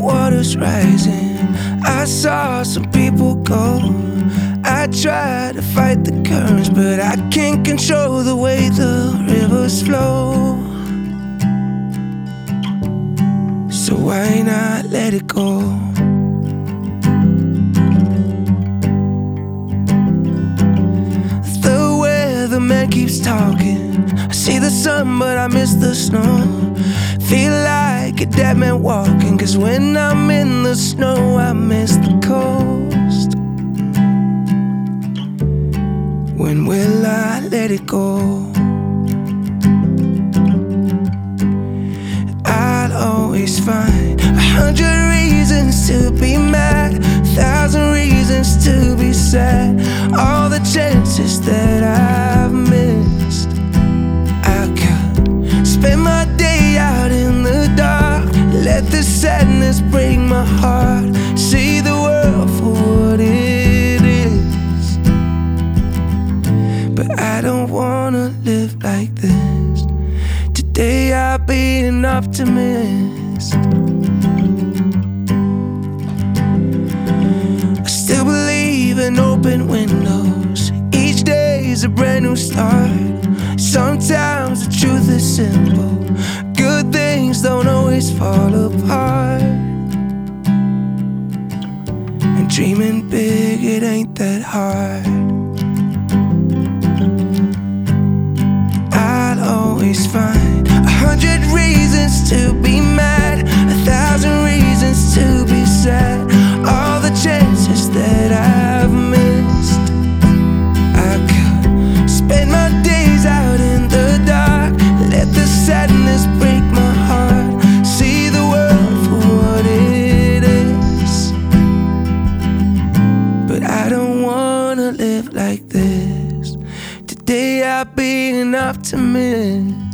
water's rising. I saw some people go. I try to fight the currents, but I can't control the way the rivers flow. So why not let it go? The weatherman keeps talking. I see the sun, but I miss the snow. Feel like a dead man walking, 'cause when I'm in the snow I miss the coast. When will I let it go? I'll always find 100 reasons to be mad, 1,000 reasons to be sad. All the chances that I've missed, I could spend my day out in the dark, let the sadness break my heart, see the world for what it is. But I don't wanna live like this. Today I'll be an optimist. I still believe in open windows. Each day's a brand new start. Sometimes the truth is simple. Good things don't always fall apart. And dreaming big, it ain't that hard. I'll always find 100 reasons to be mad, 1,000 reasons to be sad. All the chances that I've missed, I could spend my days out in the dark, let the sadness break my heart, see the world for what it is. But I don't wanna live like this. Today I'll be an optimist.